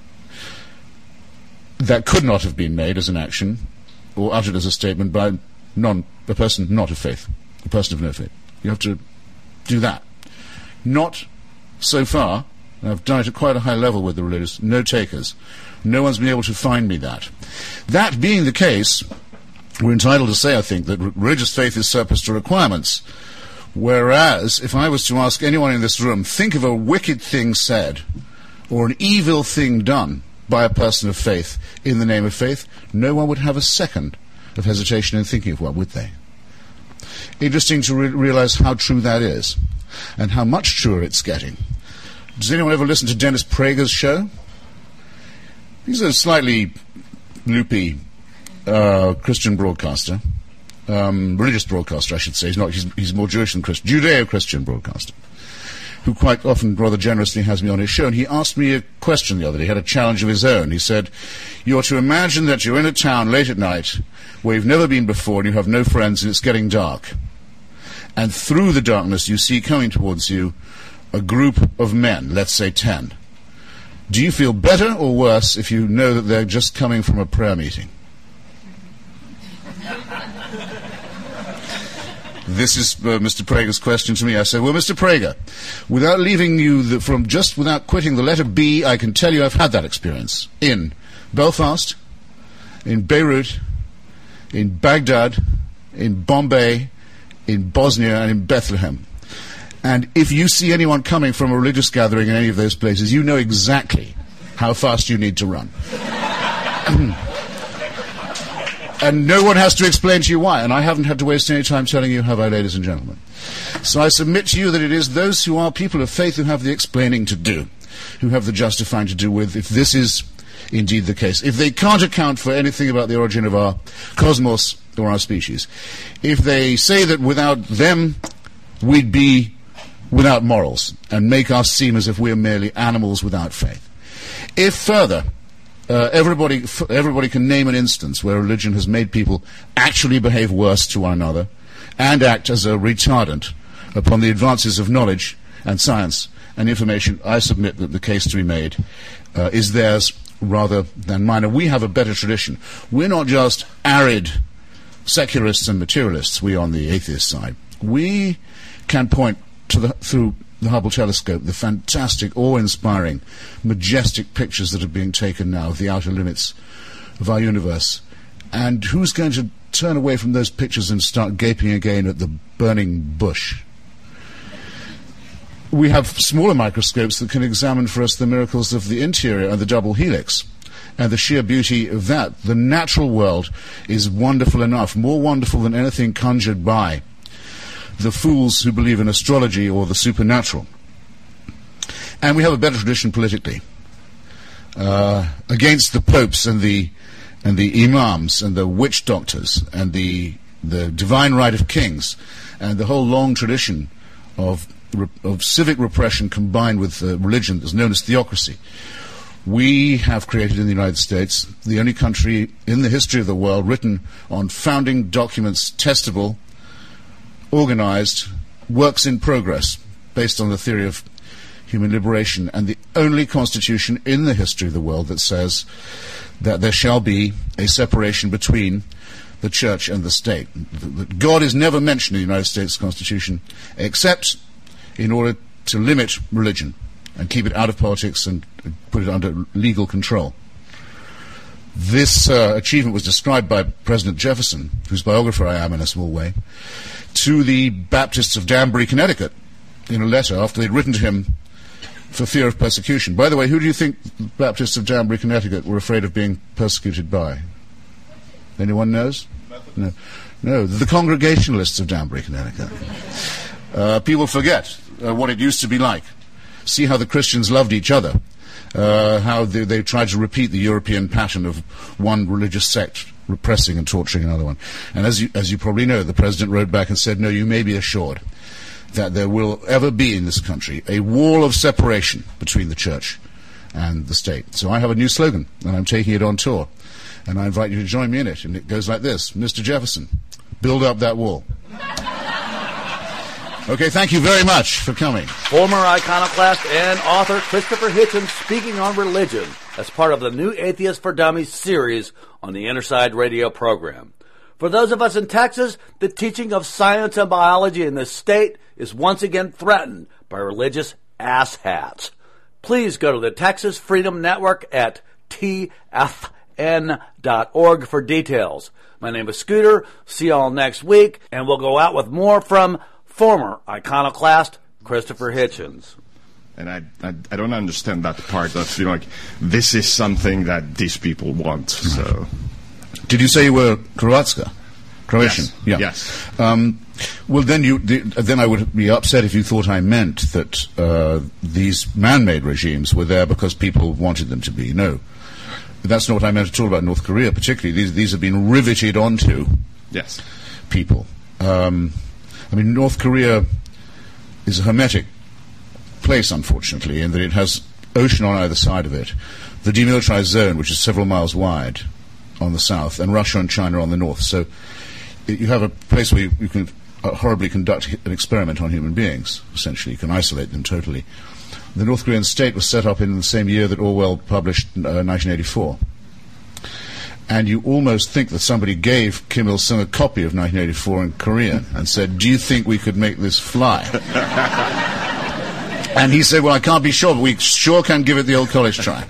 M: that could not have been made as an action, or uttered as a statement by non, a person not of faith, a person of no faith. You have to do that. Not so far, and I've done it at quite a high level with the religious, no takers. No one's been able to find me that. That being the case, we're entitled to say, I think, that r- religious faith is surplus to requirements. Whereas, if I was to ask anyone in this room, think of a wicked thing said, or an evil thing done by a person of faith in the name of faith, no one would have a second of hesitation in thinking of one, would they? Interesting to re- realize how true that is, and how much truer it's getting. Does anyone ever listen to Dennis Prager's show? He's a slightly loopy uh, Christian broadcaster, um, religious broadcaster, I should say. He's not. He's, he's more Jewish than Christian, Judeo-Christian broadcaster, who quite often, rather generously, has me on his show. And he asked me a question the other day. He had a challenge of his own. He said, "You're to imagine that you're in a town late at night where you've never been before, and you have no friends, and it's getting dark. And through the darkness, you see coming towards you a group of men, let's say ten. Do you feel better or worse if you know that they're just coming from a prayer meeting?" This is uh, Mister Prager's question to me. I said, "Well, Mister Prager, without leaving you the, from just without quitting the letter B, I can tell you I've had that experience in Belfast, in Beirut, in Baghdad, in Bombay, in Bosnia, and in Bethlehem. And if you see anyone coming from a religious gathering in any of those places, you know exactly how fast you need to run." And no one has to explain to you why. And I haven't had to waste any time telling you, have I, ladies and gentlemen? So I submit to you that it is those who are people of faith who have the explaining to do, who have the justifying to do with, if this is indeed the case. If they can't account for anything about the origin of our cosmos or our species, if they say that without them we'd be without morals and make us seem as if we're merely animals without faith. If further, uh, everybody f- everybody can name an instance where religion has made people actually behave worse to one another and act as a retardant upon the advances of knowledge and science and information, I submit that the case to be made uh, is theirs rather than mine. And we have a better tradition. We're not just arid secularists and materialists, we on the atheist side. We can point to the, through the Hubble telescope, the fantastic, awe-inspiring, majestic pictures that are being taken now of the outer limits of our universe. And who's going to turn away from those pictures and start gaping again at the burning bush? We have smaller microscopes that can examine for us the miracles of the interior and the double helix, and the sheer beauty of that. The natural world is wonderful enough, more wonderful than anything conjured by the fools who believe in astrology or the supernatural. And we have a better tradition politically. uh, against the popes and the and the imams and the witch doctors and the the divine right of kings and the whole long tradition of of civic repression combined with uh, religion that's known as theocracy. We have created in the United States the only country in the history of the world written on founding documents, testable, organized, works in progress, based on the theory of human liberation, and the only constitution in the history of the world that says that there shall be a separation between the church and the state. That God is never mentioned in the United States Constitution except in order to limit religion and keep it out of politics and put it under legal control. This uh, achievement was described by President Jefferson, whose biographer I am in a small way, to the Baptists of Danbury, Connecticut, in a letter after they'd written to him for fear of persecution. By the way, who do you think the Baptists of Danbury, Connecticut were afraid of being persecuted by? Anyone knows? No. No, the Congregationalists of Danbury, Connecticut. Uh, people forget uh, what it used to be like. See how the Christians loved each other, uh, how they, they tried to repeat the European pattern of one religious sect repressing and torturing another one. And as you, as you probably know, the president wrote back and said, no, you may be assured that there will ever be in this country a wall of separation between the church and the state. So I have a new slogan, and I'm taking it on tour. And I invite you to join me in it. And it goes like this: Mister Jefferson, build up that wall. Okay, thank you very much for coming.
L: Former iconoclast and author Christopher Hitchens speaking on religion as part of the New Atheist for Dummies series on the Innerside Radio program. For those of us in Texas, the teaching of science and biology in this state is once again threatened by religious asshats. Please go to the Texas Freedom Network at T F N dot org for details. My name is Scooter. See y'all next week, and we'll go out with more from former iconoclast Christopher Hitchens.
N: And I, I I don't understand that part of, you know, like, this is something that these people want. So,
M: did you say you were Croatska? Croatian?
N: Yes.
M: Yeah.
N: Yes.
M: Um, well, then you then I would be upset if you thought I meant that uh, these man-made regimes were there because people wanted them to be. No, that's not what I meant at all about North Korea. Particularly, these these have been riveted onto
N: yes
M: people. Um, I mean, North Korea is a hermetic place, unfortunately, in that it has ocean on either side of it, the demilitarized zone, which is several miles wide on the south, and Russia and China on the north. So it, you have a place where you, you can uh, horribly conduct an experiment on human beings, essentially. You can isolate them totally. The North Korean state was set up in the same year that Orwell published uh, nineteen eighty-four. And you almost think that somebody gave Kim Il-sung a copy of nineteen eighty-four in Korean and said, do you think we could make this fly? And he said, well, I can't be sure, but we sure can give it the old college try.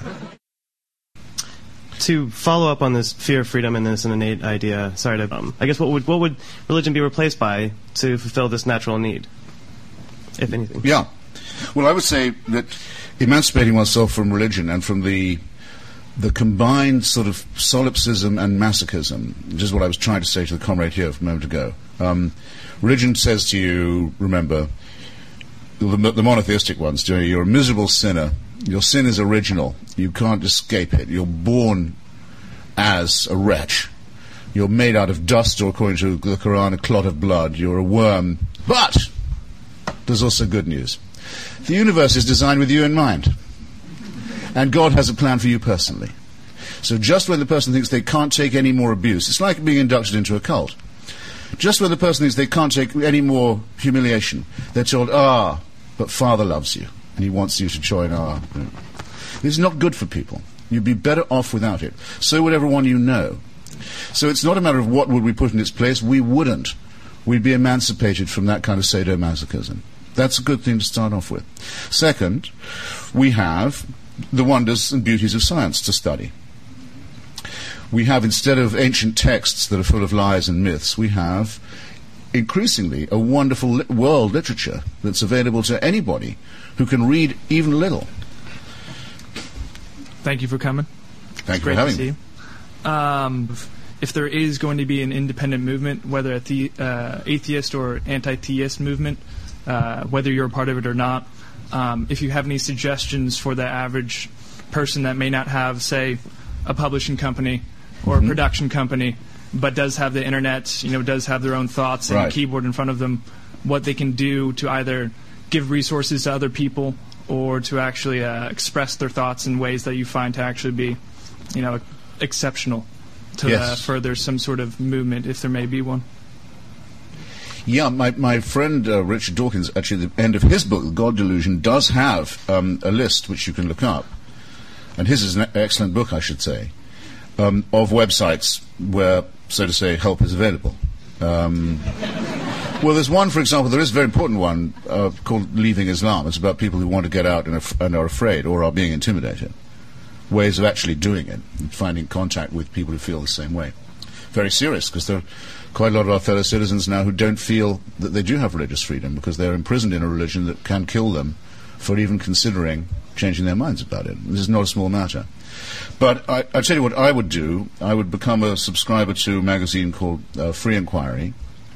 O: To follow up on this fear of freedom and this innate idea, sorry to, um, I guess what would what would religion be replaced by to fulfill this natural need, if anything?
M: Yeah. Well, I would say that emancipating oneself from religion and from the the combined sort of solipsism and masochism, which is what I was trying to say to the comrade here a moment ago. Um, religion says to you, remember, the, the monotheistic ones, you're a miserable sinner. Your sin is original. You can't escape it. You're born as a wretch. You're made out of dust, or according to the Quran, a clot of blood. You're a worm. But there's also good news. The universe is designed with you in mind. And God has a plan for you personally. So just when the person thinks they can't take any more abuse, it's like being inducted into a cult. Just when the person thinks they can't take any more humiliation, they're told, ah, but Father loves you, and he wants you to join our... It's not good for people. You'd be better off without it. So would everyone you know. So it's not a matter of what would we put in its place. We wouldn't. We'd be emancipated from that kind of sadomasochism. That's a good thing to start off with. Second, we have the wonders and beauties of science to study. We have, instead of ancient texts that are full of lies and myths, we have increasingly a wonderful li- world literature that's available to anybody who can read even a little.
P: Thank you for coming.
M: Thank
P: it's
M: you for having
P: me. Um, if there is going to be an independent movement, whether a the, uh, atheist or anti-theist movement, uh, whether you're a part of it or not, Um, if you have any suggestions for the average person that may not have, say, a publishing company or
M: Mm-hmm.
P: a production company, but does have the internet, you know, does have their own thoughts and
M: Right.
P: a keyboard in front of them, what they can do to either give resources to other people or to actually uh, express their thoughts in ways that you find to actually be, you know, exceptional to
M: Yes.
P: uh, further some sort of movement, if there may be one.
M: Yeah, my, my friend uh, Richard Dawkins, actually, at the end of his book, The God Delusion, does have um, a list which you can look up. And his is an excellent book, I should say, um, of websites where, so to say, help is available. Um, well, there's one, for example, there is a very important one uh, called Leaving Islam. It's about people who want to get out and, af- and are afraid or are being intimidated. Ways of actually doing it, and finding contact with people who feel the same way. Very serious, because there are quite a lot of our fellow citizens now who don't feel that they do have religious freedom because they're imprisoned in a religion that can kill them for even considering changing their minds about it. This is not a small matter. But I, I tell you what I would do. I would become a subscriber to a magazine called uh, Free Inquiry,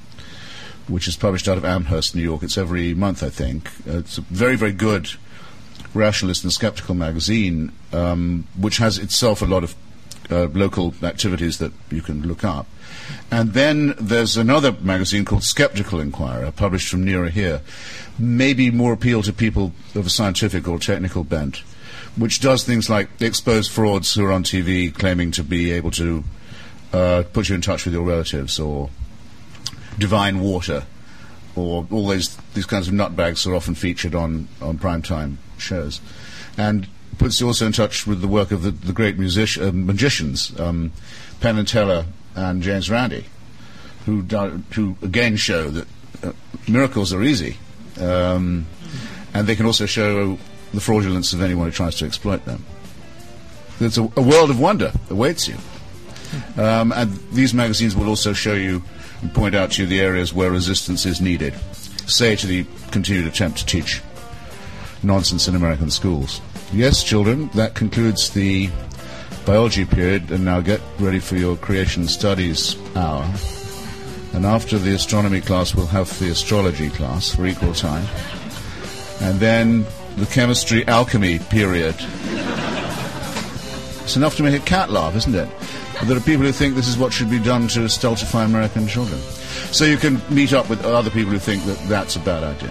M: which is published out of Amherst, New York. It's every month, I think. Uh, it's a very, very good rationalist and skeptical magazine, um, which has itself a lot of uh, local activities that you can look up. And then there's another magazine called Skeptical Inquirer, published from nearer here, maybe more appeal to people of a scientific or technical bent, which does things like expose frauds who are on T V claiming to be able to uh, put you in touch with your relatives, or divine water, or all these, these kinds of nutbags are often featured on, on primetime shows. And puts you also in touch with the work of the, the great music, uh, magicians, um, Penn and Teller and James Randi, who, do, who again show that uh, miracles are easy, um, and they can also show the fraudulence of anyone who tries to exploit them. There's a, a world of wonder awaits you. Um, and these magazines will also show you and point out to you the areas where resistance is needed, say to the continued attempt to teach nonsense in American schools. Yes, children, that concludes the biology period, and now get ready for your creation studies hour. And after the astronomy class, we'll have the astrology class for equal time. And then the chemistry alchemy period. It's enough to make a cat laugh, isn't it? But there are people who think this is what should be done to stultify American children. So you can meet up with other people who think that that's a bad idea.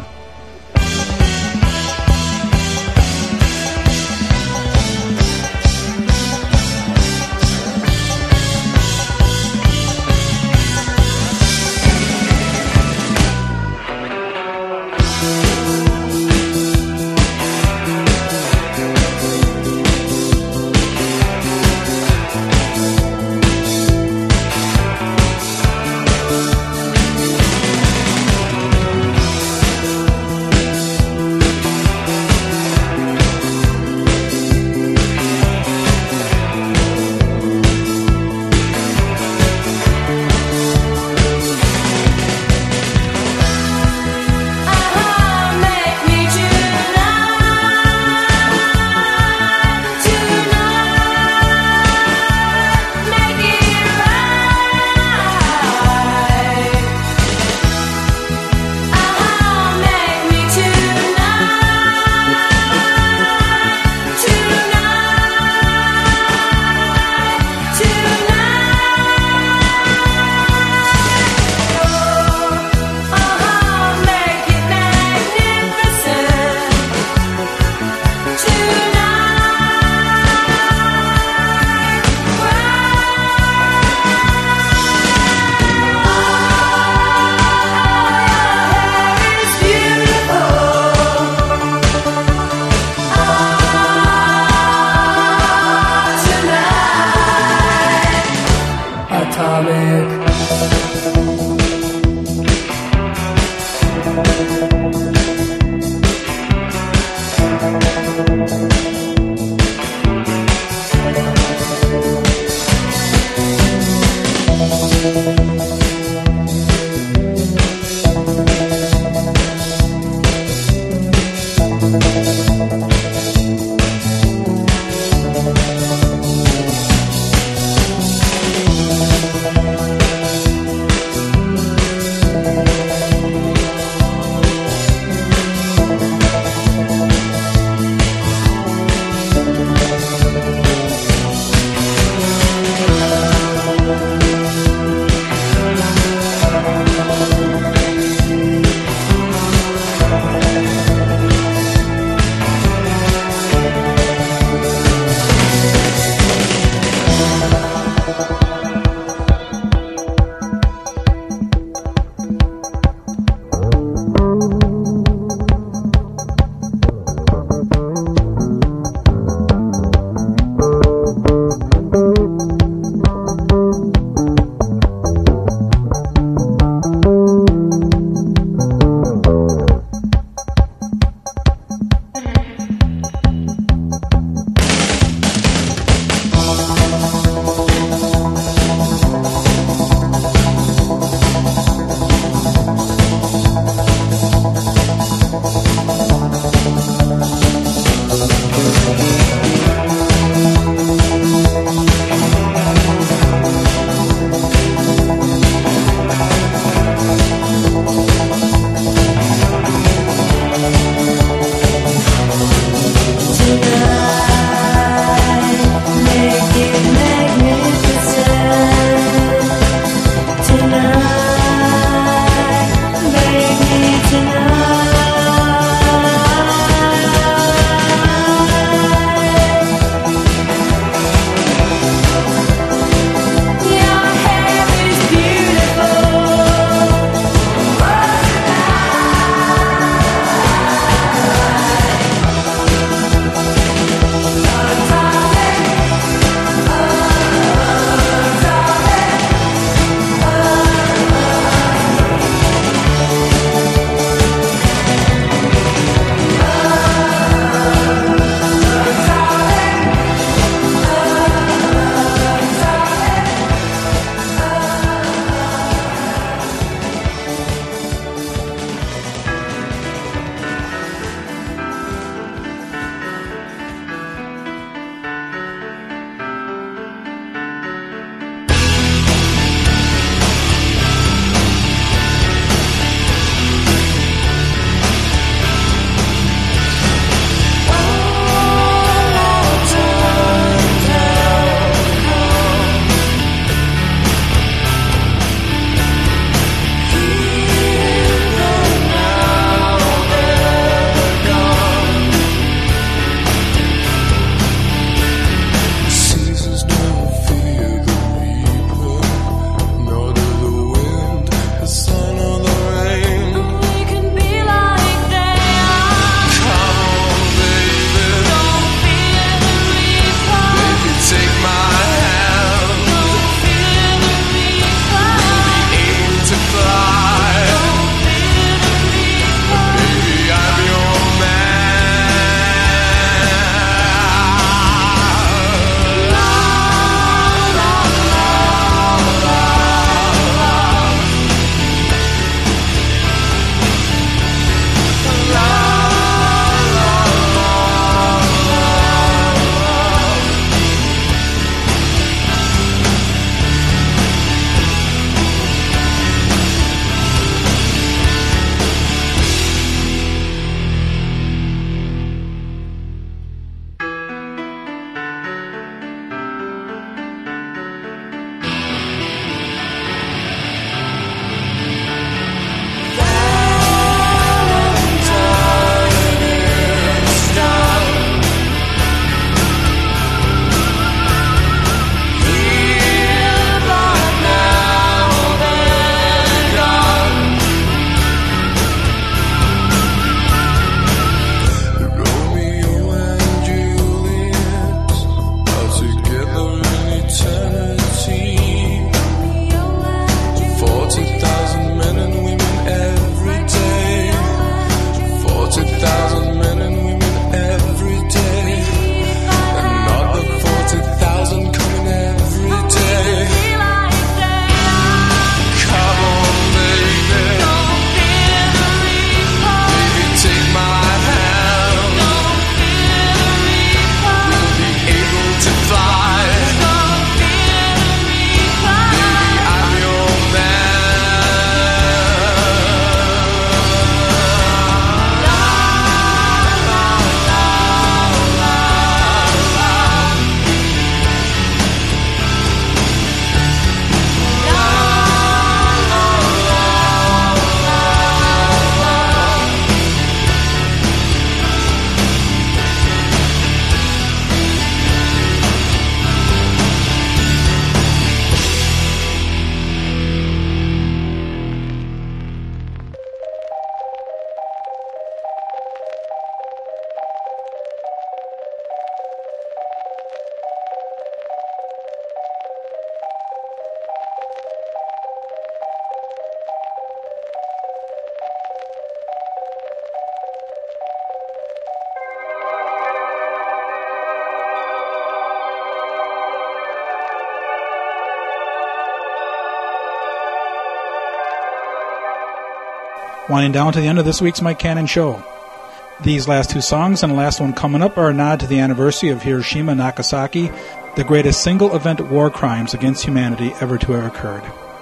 B: Winding down to the end of this week's Mike Cannon Show. These last two songs and the last one coming up are a nod to the anniversary of Hiroshima and Nagasaki, the greatest single-event war crimes against humanity ever to have occurred.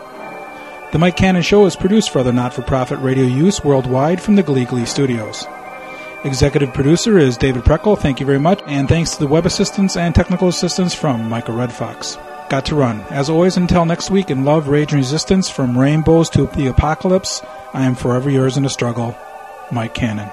B: The Mike Cannon Show is produced for other not-for-profit radio use worldwide from the Glee Glee Studios. Executive producer is David Preckle. Thank you very much. And thanks to the web assistance and technical assistance from Michael Red Fox. Got to run. As always, until next week, in love, rage, and resistance, from rainbows to the apocalypse, I am forever yours in a struggle, Mike Cannon.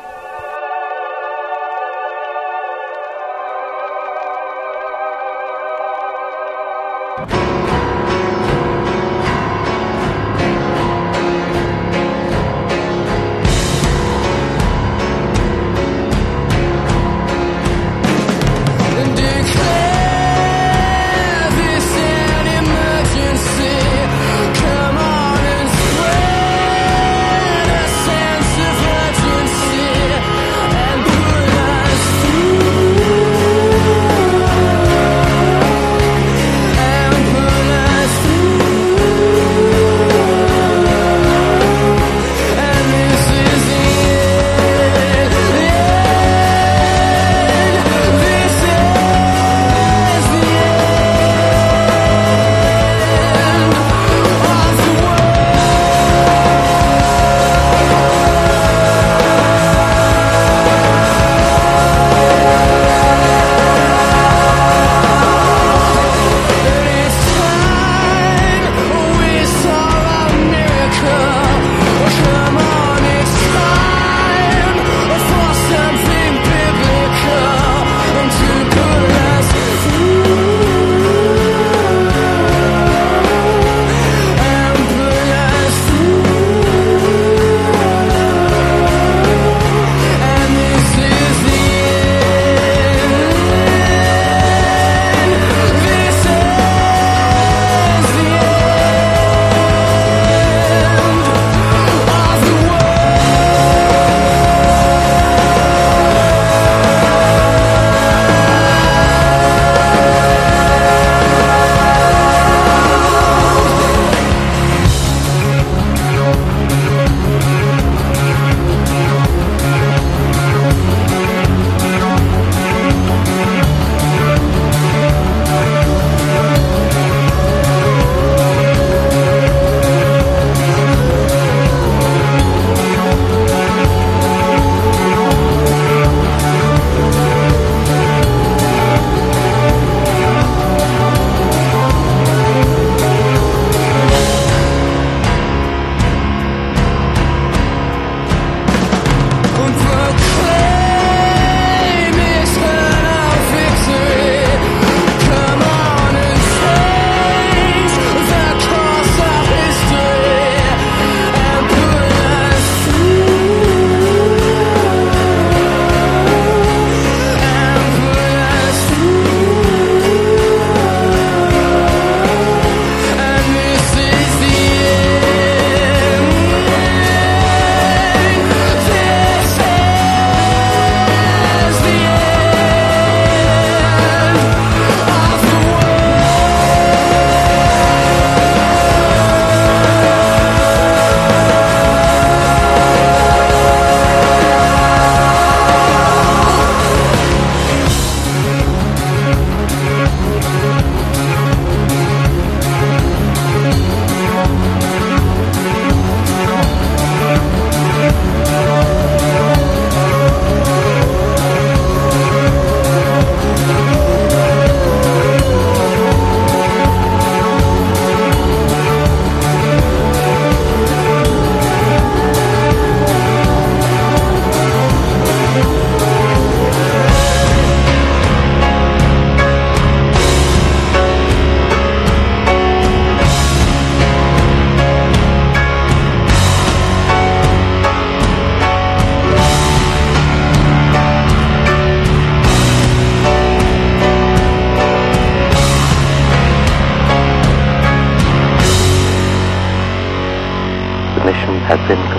Q: has been